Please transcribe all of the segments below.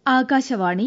ആകാശവാണി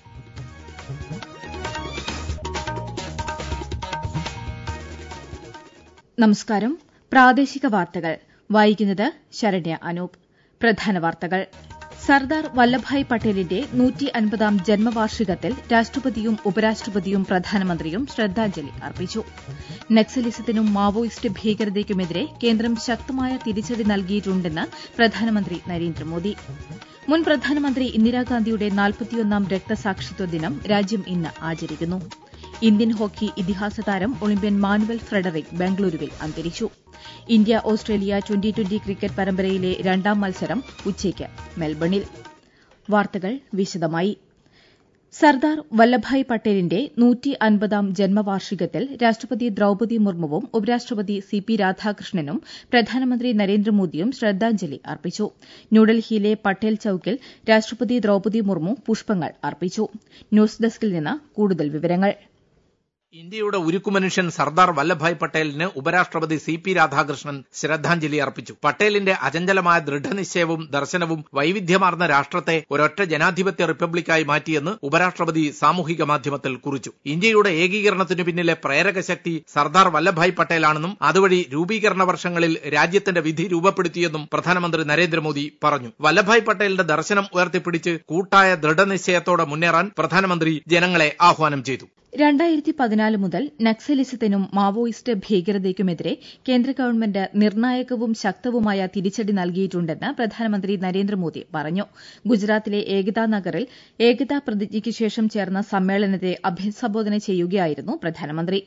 നമസ്കാരം. പ്രാദേശിക വാർത്തകൾ വായിക്കുന്നത് ശരണ്യ അനൂപ്. പ്രധാന വാർത്തകൾ. സർദാർ വല്ലഭായ് പട്ടേലിന്റെ 150ാം ജന്മവാർഷികത്തിൽ രാഷ്ട്രപതിയും ഉപരാഷ്ട്രപതിയും പ്രധാനമന്ത്രിയും ശ്രദ്ധാഞ്ജലി അർപ്പിച്ചു. നക്സലിസത്തിനും മാവോയിസ്റ്റ് ഭീകരതയ്ക്കുമെതിരെ കേന്ദ്രം ശക്തമായ തിരിച്ചടി നൽകിയിട്ടുണ്ടെന്ന് പ്രധാനമന്ത്രി നരേന്ദ്രമോദി. മുൻ പ്രധാനമന്ത്രി ഇന്ദിരാഗാന്ധിയുടെ 41ാം രക്തസാക്ഷിത്വ ദിനം രാജ്യം ഇന്ന് ആചരിക്കുന്നു. ഇന്ത്യൻ ഹോക്കി ഇതിഹാസ താരം ഒളിമ്പ്യൻ മാനുവൽ ഫ്രെഡറിക് ബംഗളൂരുവിൽ അന്തരിച്ചു. ഇന്ത്യ ഓസ്ട്രേലിയ ട്വന്റി ക്രിക്കറ്റ് പരമ്പരയിലെ രണ്ടാം മത്സരം ഉച്ചയ്ക്ക് മെൽബണിൽ. വാർത്തകൾ വിശദമായി. സർദാർ വല്ലഭായ് പട്ടേലിന്റെ 150ാം ജന്മവാർഷികത്തിൽ രാഷ്ട്രപതി ദ്രൌപദി മുർമുവും ഉപരാഷ്ട്രപതി സി.പി. രാധാകൃഷ്ണനും പ്രധാനമന്ത്രി നരേന്ദ്രമോദിയും ശ്രദ്ധാഞ്ജലി അർപ്പിച്ചു. ന്യൂഡൽഹിയിലെ പട്ടേൽ ചൌക്കിൽ രാഷ്ട്രപതി ദ്രൌപദി മുർമു പുഷ്പങ്ങൾ അർപ്പിച്ചു. ന്യൂസ് ഡെസ്കിൽ നിന്ന് കൂടുതൽ വിവരങ്ങൾ. ഇന്ത്യയുടെ ഉരുക്കുമനുഷ്യൻ സർദാർ വല്ലഭായ് പട്ടേലിന് ഉപരാഷ്ട്രപതി സി.പി. രാധാകൃഷ്ണൻ ശ്രദ്ധാഞ്ജലി അർപ്പിച്ചു. പട്ടേലിന്റെ അചഞ്ചലമായ ദൃഢനിശ്ചയവും ദർശനവും വൈവിധ്യമാർന്ന രാഷ്ട്രത്തെ ഒരൊറ്റ ജനാധിപത്യ റിപ്പബ്ലിക്കായി മാറ്റിയെന്ന് ഉപരാഷ്ട്രപതി സാമൂഹിക മാധ്യമത്തിൽ കുറിച്ചു. ഇന്ത്യയുടെ ഏകീകരണത്തിനു പിന്നിലെ പ്രേരക ശക്തി സർദാർ വല്ലഭായ് പട്ടേലാണെന്നും അതുവഴി രൂപീകരണ വർഷങ്ങളിൽ രാജ്യത്തിന്റെ വിധി രൂപപ്പെടുത്തിയെന്നും പ്രധാനമന്ത്രി നരേന്ദ്രമോദി പറഞ്ഞു. വല്ലഭായ് പട്ടേലിന്റെ ദർശനം ഉയർത്തിപ്പിടിച്ച് കൂട്ടായ ദൃഢനിശ്ചയത്തോടെ മുന്നേറാൻ പ്രധാനമന്ത്രി ജനങ്ങളെ ആഹ്വാനം ചെയ്തു. 2014 മുതൽ നക്സലിസത്തിനും മാവോയിസ്റ്റ് ഭീകരതയ്ക്കുമെതിരെ കേന്ദ്ര ഗവൺമെന്റ് നിർണായകവും ശക്തവുമായ തിരിച്ചടി നൽകിയിട്ടുണ്ടെന്ന് പ്രധാനമന്ത്രി നരേന്ദ്രമോദി പറഞ്ഞു. ഗുജറാത്തിലെ ഏകതാ നഗറിൽ ഏകതാ പ്രതിജ്ഞയ്ക്ക് ശേഷം ചേർന്ന സമ്മേളനത്തെ അഭിസംബോധന ചെയ്യുകയായിരുന്നു പ്രധാനമന്ത്രി.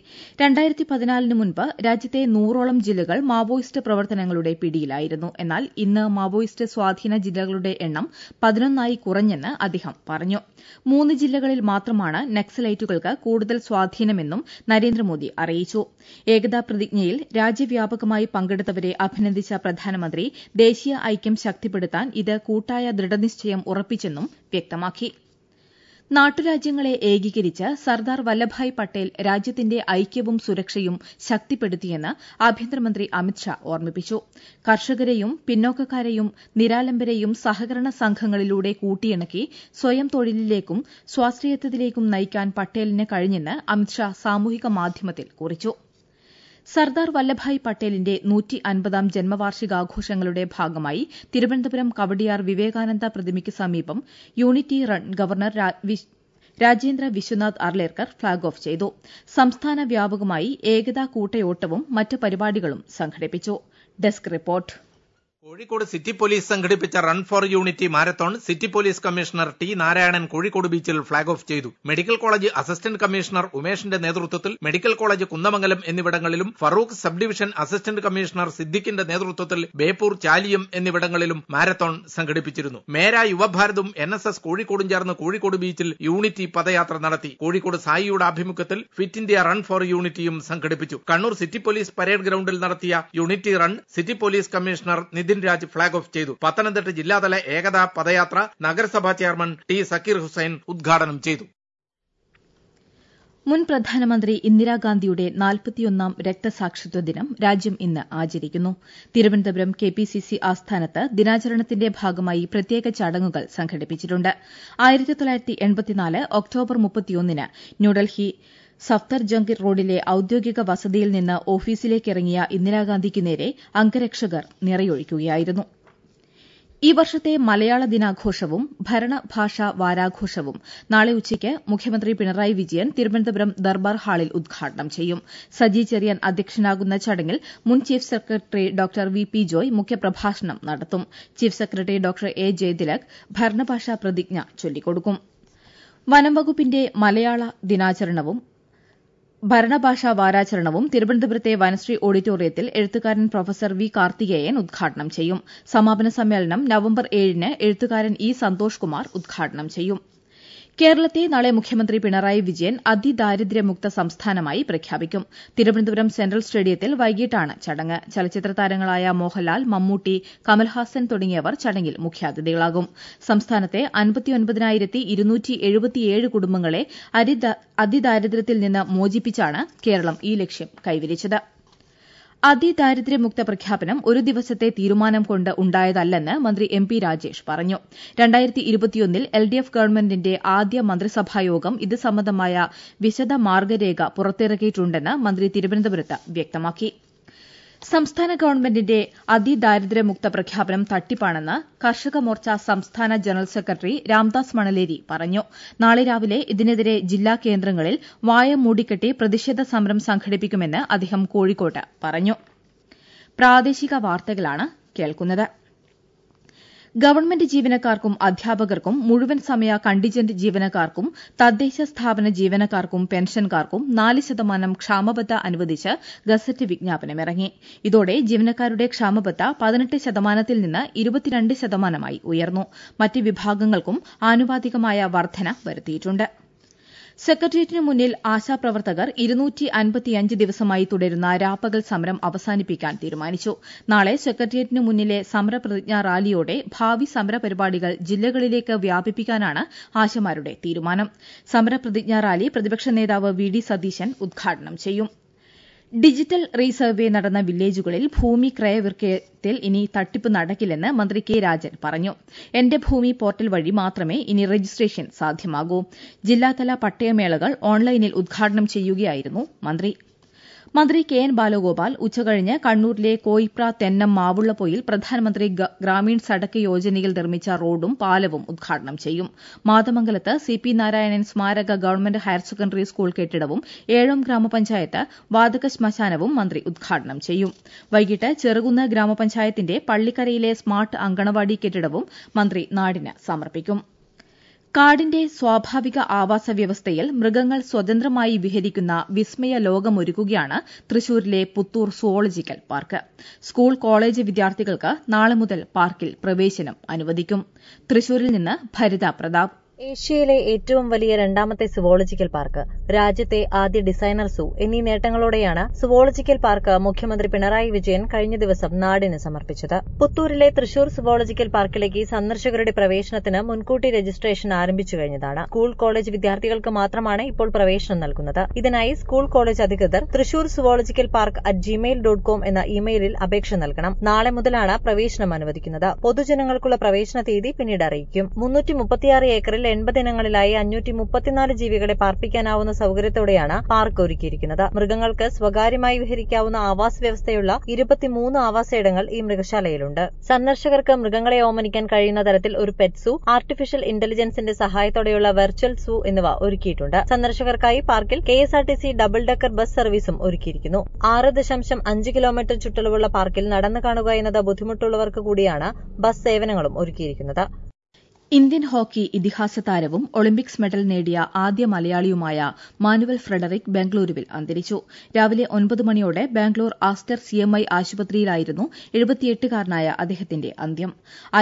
2014 മുൻപ് രാജ്യത്തെ 100ഓളം ജില്ലകൾ മാവോയിസ്റ്റ് പ്രവർത്തനങ്ങളുടെ പിടിയിലായിരുന്നു. എന്നാൽ ഇന്ന് മാവോയിസ്റ്റ് സ്വാധീന ജില്ലകളുടെ എണ്ണം 11ആയി കുറഞ്ഞെന്ന് അദ്ദേഹം പറഞ്ഞു. 3 ജില്ലകളിൽ മാത്രമാണ് നക്സലൈറ്റുകൾക്ക് കൂടുതൽ സ്വാധീനമെന്നും നരേന്ദ്രമോദി അറിയിച്ചു. ഏകതാ പ്രതിജ്ഞയിൽ രാജ്യവ്യാപകമായി പങ്കെടുത്തവരെ അഭിനന്ദിച്ച പ്രധാനമന്ത്രി ദേശീയ ഐക്യം ശക്തിപ്പെടുത്താൻ ഇത് കൂട്ടായ ദൃഢനിശ്ചയം ഉറപ്പിച്ചെന്നും വ്യക്തമാക്കി. നാട്ടുരാജ്യങ്ങളെ ഏകീകരിച്ച് സർദാർ വല്ലഭായ് പട്ടേൽ രാജ്യത്തിന്റെ ഐക്യവും സുരക്ഷയും ശക്തിപ്പെടുത്തിയെന്ന് ആഭ്യന്തരമന്ത്രി അമിത്ഷാ ഓർമ്മിപ്പിച്ചു. കർഷകരെയും പിന്നോക്കക്കാരെയും നിരാലംബരെയും സഹകരണ സംഘങ്ങളിലൂടെ കൂട്ടിയിണക്കി സ്വയം തൊഴിലിലേക്കും സ്വാശ്രയത്വത്തിലേക്കും നയിക്കാൻ പട്ടേലിന് കഴിഞ്ഞെന്ന് അമിത്ഷാ സാമൂഹിക മാധ്യമത്തിൽ കുറിച്ചു. സർദാർ വല്ലഭായ് പട്ടേലിന്റെ 150ാം ജന്മവാർഷികാഘോഷങ്ങളുടെ ഭാഗമായി തിരുവനന്തപുരം കവടിയാർ വിവേകാനന്ദ പ്രതിമയ്ക്ക് സമീപം unity run governor Rajendra Vishwanath Arlekar flag off ചെയ്തു. സംസ്ഥാന വ്യാപകമായി ഏകതാ കൂട്ടയോട്ടവും മറ്റ് പരിപാടികളും സംഘടിപ്പിച്ചു. Desk report. Kozhikode city police സംഘടിപ്പിച്ച run for unity marathon city police commissioner T Narayanan Kozhikode ബീച്ചിൽ ഫ്ളാഗ് ഓഫ് ചെയ്തു. മെഡിക്കൽ കോളേജ് അസിസ്റ്റന്റ് കമ്മീഷണർ ഉമേഷിന്റെ നേതൃത്വത്തിൽ മെഡിക്കൽ കോളേജ് കുന്നമംഗലം എന്നിവിടങ്ങളിലും Farook sub division assistant commissioner സിദ്ദിഖിന്റെ നേതൃത്വത്തിൽ ബേപ്പൂർ ചാലിയം എന്നിവിടങ്ങളിലും മാരത്തോൺ സംഘടിപ്പിച്ചിരുന്നു. മേര യുവഭാരതും NSS കോഴിക്കോടും ചേർന്ന് കോഴിക്കോട് ബീച്ചിൽ യൂണിറ്റി പദയാത്ര നടത്തി. കോഴിക്കോട് സായിയുടെ ആഭിമുഖ്യത്തിൽ ഫിറ്റ് ഇന്ത്യ റൺ ഫോർ യൂണിറ്റിയും സംഘടിപ്പിച്ചു. കണ്ണൂർ സിറ്റി പോലീസ് പരേഡ് ഗ്രൌണ്ടിൽ നടത്തിയ unity run city police commissioner Nithin Raj flag off ചെയ്തു. പത്തനംതിട്ട ജില്ലാതല ഏകതാ പദയാത്ര നഗരസഭാ ചെയർമാൻ ടി സക്കീർ ഹുസൈൻ ഉദ്ഘാടനം ചെയ്തു. മുൻ പ്രധാനമന്ത്രി ഇന്ദിരാഗാന്ധിയുടെ 41ാം രക്തസാക്ഷിത്വ ദിനം രാജ്യം ഇന്ന് ആചരിക്കുന്നു. തിരുവനന്തപുരം KPCC ആസ്ഥാനത്ത് ദിനാചരണത്തിന്റെ ഭാഗമായി പ്രത്യേക ചടങ്ങുകൾ സംഘടിപ്പിച്ചിട്ടുണ്ട്. 1984 ഒക്ടോബർ 31-ന് ന്യൂഡൽഹി സഫ്ദർജംഗ് റോഡിലെ ഔദ്യോഗിക വസതിയിൽ നിന്ന് ഓഫീസിലേക്കിറങ്ങിയ ഇന്ദിരാഗാന്ധിക്ക് നേരെ അംഗരക്ഷകർ നിറയൊഴിക്കുകയായിരുന്നു. ഈ വർഷത്തെ മലയാള ദിനാഘോഷവും ഭരണഭാഷാ വാരാഘോഷവും നാളെ ഉച്ചയ്ക്ക് മുഖ്യമന്ത്രി പിണറായി വിജയൻ തിരുവനന്തപുരം ദർബാർ ഹാളിൽ ഉദ്ഘാടനം ചെയ്യും. സജി ചെറിയാൻ അധ്യക്ഷനാകുന്ന ചടങ്ങിൽ മുൻ chief secretary doctor VP Joy മുഖ്യപ്രഭാഷണം നടത്തും. Chief secretary doctor A Jayathilak ഭരണഭാഷാ പ്രതിജ്ഞ ചൊല്ലിക്കൊടുക്കും. വനം വകുപ്പിന്റെ മലയാള ദിനാചരണവും ഭരണഭാഷാ വാരാചരണവും തിരുവനന്തപുരത്തെ വനശ്രീ ഓഡിറ്റോറിയത്തിൽ എഴുത്തുകാരൻ പ്രൊഫസർ V കാർത്തികേയൻ ഉദ്ഘാടനം ചെയ്യും. സമാപന സമ്മേളനം നവംബർ 7-ന് എഴുത്തുകാരൻ E സന്തോഷ് കുമാർ ഉദ്ഘാടനം ചെയ്യും. കേരളത്തെ നാളെ മുഖ്യമന്ത്രി പിണറായി വിജയൻ അതിദാരിദ്ര്യമുക്ത സംസ്ഥാനമായി പ്രഖ്യാപിക്കും. തിരുവനന്തപുരം സെൻട്രൽ സ്റ്റേഡിയത്തിൽ വൈകിട്ടാണ് ചടങ്ങ്. ചലച്ചിത്ര താരങ്ങളായ മോഹൻലാൽ, മമ്മൂട്ടി, കമൽഹാസൻ തുടങ്ങിയവർ ചടങ്ങിൽ മുഖ്യാതിഥികളാകും. സംസ്ഥാനത്തെ 59,277 കുടുംബങ്ങളെ അതിദാരിദ്ര്യത്തിൽ നിന്ന് മോചിപ്പിച്ചാണ് കേരളം ഈ ലക്ഷ്യം കൈവരിച്ചത്. അതിദാരിദ്ര്യമുക്ത പ്രഖ്യാപനം ഒരു ദിവസത്തെ തീരുമാനം കൊണ്ട് ഉണ്ടായതല്ലെന്ന് മന്ത്രി എം പി രാജേഷ് പറഞ്ഞു. 2021 LDF ഗവൺമെന്റിന്റെ ആദ്യ മന്ത്രിസഭായോഗം ഇത് സംബന്ധമായ വിശദ മാർഗ്ഗരേഖ പുറത്തിറക്കിയിട്ടുണ്ടെന്ന് മന്ത്രി തിരുവനന്തപുരത്ത് വ്യക്തമാക്കി. സംസ്ഥാന ഗവൺമെന്റിന്റെ അതിദാരിദ്ര്യമുക്ത പ്രഖ്യാപനം തട്ടിപ്പാണെന്ന് കർഷക മോർച്ച സംസ്ഥാന ജനറൽ സെക്രട്ടറി രാംദാസ് മണലേരി പറഞ്ഞു. നാളെ രാവിലെ ഇതിനെതിരെ ജില്ലാ കേന്ദ്രങ്ങളിൽ വായ മൂടിക്കെട്ടി പ്രതിഷേധ സമരം സംഘടിപ്പിക്കുമെന്ന് അദ്ദേഹം കോഴിക്കോട്ട് പറഞ്ഞു. പ്രാദേശിക വാർത്തകളാണ് കേൾക്കുന്നത്. ഗവൺമെന്റ് ജീവനക്കാർക്കും അധ്യാപകർക്കും മുഴുവൻ സമയ കണ്ടിജന്റ് ജീവനക്കാർക്കും തദ്ദേശ സ്ഥാപന ജീവനക്കാർക്കും പെൻഷൻകാർക്കും 4% ക്ഷാമബത്ത അനുവദിച്ച് ഗസറ്റ് വിജ്ഞാപനമിറങ്ങി. ഇതോടെ ജീവനക്കാരുടെ ക്ഷാമബത്ത 18% നിന്ന് 22% ഉയർന്നു. മറ്റ് വിഭാഗങ്ങൾക്കും ആനുപാതികമായ വർധന വരുത്തിയിട്ടുണ്ട്. സെക്രട്ടേറിയറ്റിന് മുന്നിൽ ആശാപ്രവർത്തകർ 255 ദിവസമായി തുടരുന്ന രാപ്പകൽ സമരം അവസാനിപ്പിക്കാൻ തീരുമാനിച്ചു. നാളെ സെക്രട്ടേറിയറ്റിന് മുന്നിലെ സമരപ്രതിജ്ഞാ റാലിയോടെ ഭാവി സമരപരിപാടികൾ ജില്ലകളിലേക്ക് വ്യാപിപ്പിക്കാനാണ് ആശമാരുടെ തീരുമാനം. സമരപ്രതിജ്ഞാ റാലി പ്രതിപക്ഷ നേതാവ് വി.ഡി. സതീശൻ ഉദ്ഘാടനം ചെയ്യും. ഡിജിറ്റൽ റീസർവേ നടന്ന വില്ലേജുകളിൽ ഭൂമി ക്രയവിക്രയത്തിൽ ഇനി തട്ടിപ്പ് നടക്കില്ലെന്ന് മന്ത്രി കെ രാജൻ പറഞ്ഞു. എന്റെ ഭൂമി പോർട്ടൽ വഴി മാത്രമേ ഇനി രജിസ്ട്രേഷൻ സാധ്യമാകൂ. ജില്ലാതല പട്ടയമേളകൾ ഓൺലൈനിൽ ഉദ്ഘാടനം ചെയ്യുകയായിരുന്നു മന്ത്രി. മന്ത്രി കെ എൻ ബാലഗോപാൽ ഉച്ചകഴിഞ്ഞ് കണ്ണൂരിലെ കോയിപ്ര തെന്നം മാവുള്ളപ്പൊയിൽ പ്രധാനമന്ത്രി ഗ്രാമീൺ സഡക്ക് യോജനയിൽ നിർമ്മിച്ച റോഡും പാലവും ഉദ്ഘാടനം ചെയ്യും. മാതമംഗലത്ത് സി.പി. നാരായണൻ സ്മാരക ഗവൺമെന്റ് ഹയർ സെക്കൻഡറി സ്കൂൾ കെട്ടിടവും ഏഴോം ഗ്രാമപഞ്ചായത്ത് വാതക ശ്മശാനവും മന്ത്രി ഉദ്ഘാടനം ചെയ്യും. വൈകിട്ട് ചെറുകുന്ന് ഗ്രാമപഞ്ചായത്തിന്റെ പള്ളിക്കരയിലെ സ്മാർട്ട് അങ്കണവാടി കെട്ടിടവും മന്ത്രി നാടിന് സമർപ്പിക്കും. കാടിന്റെ സ്വാഭാവിക ആവാസ വ്യവസ്ഥയിൽ മൃഗങ്ങൾ സ്വതന്ത്രമായി വിഹരിക്കുന്ന വിസ്മയ ലോകമൊരുക്കുകയാണ് തൃശൂരിലെ Puthur zoological park. School college വിദ്യാർത്ഥികൾക്ക് നാളെ മുതൽ പാർക്കിൽ പ്രവേശനം അനുവദിക്കും. തൃശൂരിൽ നിന്ന് ഭരിത പ്രതാപ്. ഏഷ്യയിലെ ഏറ്റവും വലിയ രണ്ടാമത്തെ സുവോളജിക്കൽ പാർക്ക്, രാജ്യത്തെ ആദ്യ ഡിസൈനർ സൂ എന്നീ നേട്ടങ്ങളോടെയാണ് സുവോളജിക്കൽ പാർക്ക് മുഖ്യമന്ത്രി പിണറായി വിജയൻ കഴിഞ്ഞ ദിവസം നാടിന് സമർപ്പിച്ചത്. പുത്തൂരിലെ തൃശൂർ സുവോളജിക്കൽ പാർക്കിലേക്ക് സന്ദർശകരുടെ പ്രവേശനത്തിന് മുൻകൂട്ടി രജിസ്ട്രേഷൻ ആരംഭിച്ചു കഴിഞ്ഞതാണ്. സ്കൂൾ കോളേജ് വിദ്യാർത്ഥികൾക്ക് മാത്രമാണ് ഇപ്പോൾ പ്രവേശനം നൽകുന്നത്. ഇതിനായി സ്കൂൾ കോളേജ് അധികൃതർ തൃശൂർ സുവോളജിക്കൽ പാർക്ക് @gmail.com എന്ന ഇമെയിലിൽ അപേക്ഷ നൽകണം. നാളെ മുതലാണ് പ്രവേശനം അനുവദിക്കുന്നത്. പൊതുജനങ്ങൾക്കുള്ള പ്രവേശന തീയതി പിന്നീട് അറിയിക്കും. 336 ഏക്കറിൽ 80 ഇനങ്ങളിലായി 534 ജീവികളെ പാർപ്പിക്കാനാവുന്ന സൌകര്യത്തോടെയാണ് പാർക്ക് ഒരുക്കിയിരിക്കുന്നത്. മൃഗങ്ങൾക്ക് സ്വകാര്യമായി വിഹരിക്കാവുന്ന ആവാസ വ്യവസ്ഥയുള്ള 23 ആവാസയിടങ്ങൾ ഈ മൃഗശാലയിലുണ്ട്. സന്ദർശകർക്ക് മൃഗങ്ങളെ ഓമനിക്കാൻ കഴിയുന്ന തരത്തിൽ ഒരു പെറ്റ് സൂ, ആർട്ടിഫിഷ്യൽ ഇന്റലിജൻസിന്റെ സഹായത്തോടെയുള്ള വെർച്വൽ സൂ എന്നിവ ഒരുക്കിയിട്ടുണ്ട്. സന്ദർശകർക്കായി പാർക്കിൽ KSRTC ഡബിൾ ഡെക്കർ ബസ് സർവീസും ഒരുക്കിയിരിക്കുന്നു. 6.5 കിലോമീറ്റർ ചുറ്റളവുള്ള പാർക്കിൽ നടന്നു കാണുക എന്നത് ബുദ്ധിമുട്ടുള്ളവർക്ക് കൂടിയാണ് ബസ് സേവനങ്ങളും ഒരുക്കിയിരിക്കുന്നത്. ഇന്ത്യൻ ഹോക്കി ഇതിഹാസ താരവും ഒളിമ്പിക്സ് മെഡൽ നേടിയ ആദ്യ മലയാളിയുമായ മാനുവൽ ഫ്രെഡറിക് ബംഗളൂരുവിൽ അന്തരിച്ചു. രാവിലെ 9 മണിയോടെ ബാംഗ്ലൂർ ആസ്റ്റർ CMI ആശുപത്രിയിലായിരുന്നു 78-കാരനായ അദ്ദേഹത്തിന്റെ അന്ത്യം.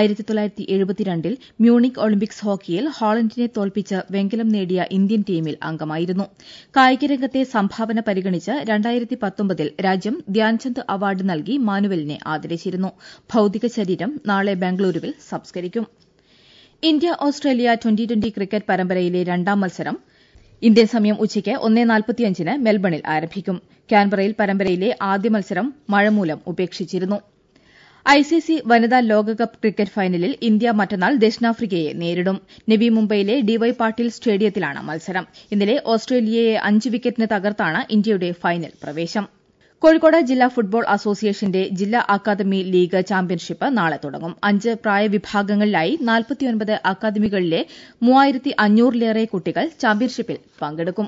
1972 മ്യൂണിക് ഒളിമ്പിക്സ് ഹോക്കിയിൽ ഹോളണ്ടിനെ തോൽപ്പിച്ച് വെങ്കലം നേടിയ ഇന്ത്യൻ ടീമിൽ അംഗമായിരുന്നു. കായികരംഗത്തെ സംഭാവന പരിഗണിച്ച് 2019 രാജ്യം ധ്യാൻചന്ദ് അവാർഡ് നൽകി മാനുവലിനെ ആദരിച്ചിരുന്നു. ഭൌതിക ശരീരം നാളെ ബംഗളൂരുവിൽ സംസ്കരിക്കും. ഇന്ത്യ ഓസ്ട്രേലിയ ട്വന്റി ക്രിക്കറ്റ് പരമ്പരയിലെ രണ്ടാം മത്സരം ഇന്ത്യൻ സമയം ഉച്ചയ്ക്ക് 1:45 മെൽബണിൽ ആരംഭിക്കും. കാൻബറയിൽ പരമ്പരയിലെ ആദ്യ മത്സരം മഴ മൂലം ഉപേക്ഷിച്ചിരുന്നു. ICC വനിതാ ലോകകപ്പ് ക്രിക്കറ്റ് ഫൈനലിൽ ഇന്ത്യ മറ്റന്നാൾ ദക്ഷിണാഫ്രിക്കയെ നേരിടും. നവി മുംബൈയിലെ DY പാട്ടീൽ സ്റ്റേഡിയത്തിലാണ് മത്സരം. ഇന്നലെ ഓസ്ട്രേലിയയെ 5 വിക്കറ്റിന് തകർത്താണ് ഇന്ത്യയുടെ ഫൈനൽ പ്രവേശം. കോഴിക്കോട് ജില്ലാ ഫുട്ബോൾ അസോസിയേഷന്റെ ജില്ലാ അക്കാദമി ലീഗ് ചാമ്പ്യൻഷിപ്പ് നാളെ തുടങ്ങും. 5 പ്രായവിഭാഗങ്ങളിലായി 49 അക്കാദമികളിലെ 3500-ലേറെ കുട്ടികൾ ചാമ്പ്യൻഷിപ്പിൽ പങ്കെടുക്കും.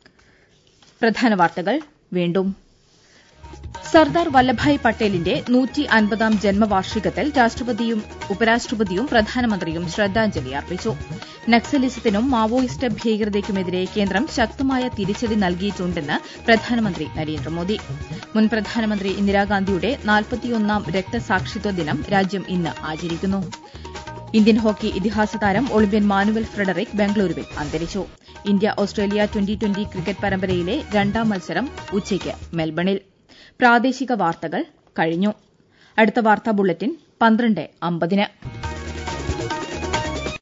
പ്രധാന വാർത്തകൾ വീണ്ടും. സർദാർ വല്ലഭായ് പട്ടേലിന്റെ 150ാം ജന്മവാർഷികത്തിൽ രാഷ്ട്രപതിയും ഉപരാഷ്ട്രപതിയും പ്രധാനമന്ത്രിയും ശ്രദ്ധാഞ്ജലി അർപ്പിച്ചു. നക്സലിസത്തിനും മാവോയിസ്റ്റ് ഭീകരതയ്ക്കുമെതിരെ കേന്ദ്രം ശക്തമായ തിരിച്ചടി നൽകിയിട്ടുണ്ടെന്ന് പ്രധാനമന്ത്രി നരേന്ദ്രമോദി. മുൻ പ്രധാനമന്ത്രി ഇന്ദിരാഗാന്ധിയുടെ 41ാം രക്തസാക്ഷിത്വ ദിനം രാജ്യം ഇന്ന് ആചരിക്കുന്നു. ഇന്ത്യൻ ഹോക്കി ഇതിഹാസ താരം ഒളിമ്പ്യൻ മാനുവൽ ഫ്രെഡറിക് ബംഗളൂരുവിൽ അന്തരിച്ചു. ഇന്ത്യ ഓസ്ട്രേലിയ ട്വന്റി ക്രിക്കറ്റ് പരമ്പരയിലെ രണ്ടാം മത്സരം ഉച്ചയ്ക്ക് മെൽബണിൽ. പ്രാദേശിക വാർത്തകൾ കഴിഞ്ഞു. അടുത്ത വാർത്താ ബുള്ളറ്റിൻ 12:50.